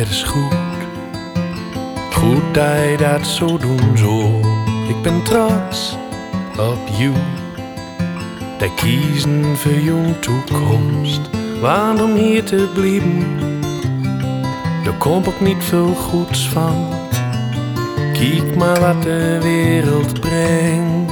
het is goed. Goed dat je dat zo doen zo. Ik ben trots op jou. Dat kiezen voor jouw toekomst. Want om hier te blijven, er komt ook niet veel goeds van. Kijk maar wat de wereld brengt.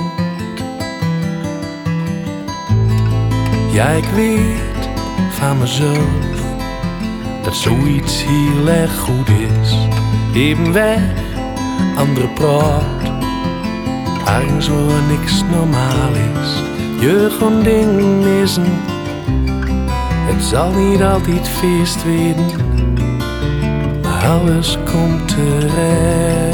Ja, ik weet van mezelf dat zoiets heel erg goed is. Even weg, andere praat. Ergens waar niks normaal is. Je gewoon dingen missen. Het zal niet altijd feest worden, maar alles komt terecht.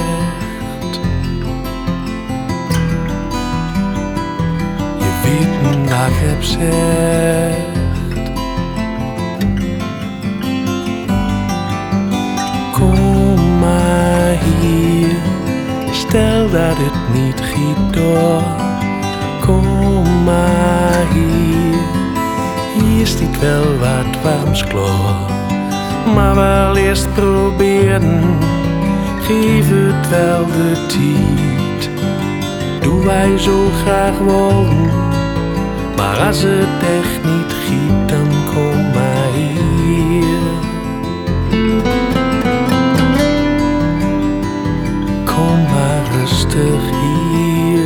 Je weet dat ik heb gezegd. Kom maar hier, stel dat het niet giet door. Kom maar hier, hier is dit wel wat warms klaar. Maar wel eerst proberen, geef het wel de tijd. Doe wij zo graag willen, maar als het echt niet giet, dan kom maar hier. Kom maar rustig hier.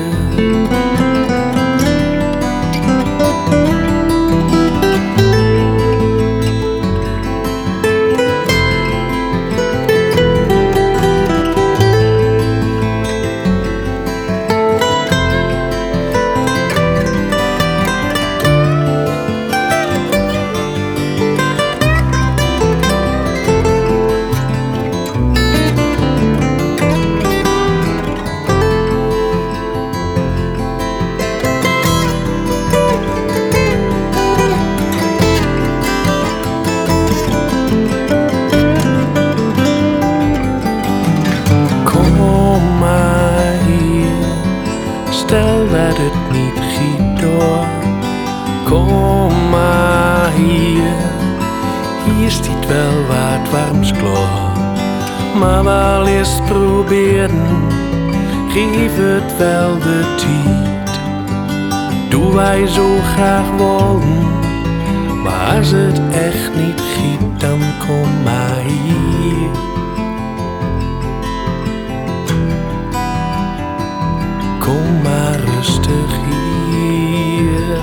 Stel dat het niet giet door. Kom maar hier, hier is dit wel wat warms klaar. Maar wel eerst proberen, geef het wel de tijd. Doe wij zo graag willen, maar als het echt niet giet, dan kom maar hier. Kom maar rustig hier.